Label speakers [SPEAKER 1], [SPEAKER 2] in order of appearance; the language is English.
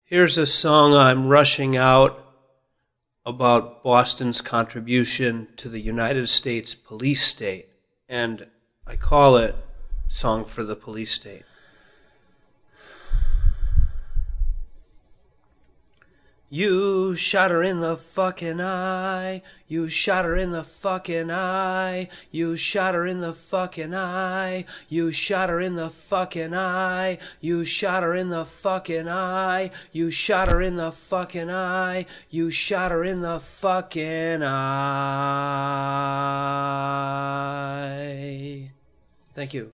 [SPEAKER 1] Here's a song I'm rushing out about Boston's contribution to the United States police state, and I call it Song for the Police State. You shot her in the fucking eye. You shot her in the fucking eye. You shot her in the fucking eye. You shot her in the fucking eye. You shot her in the fucking eye. You shot her in the fucking eye. You shot her in the fucking eye. Thank you.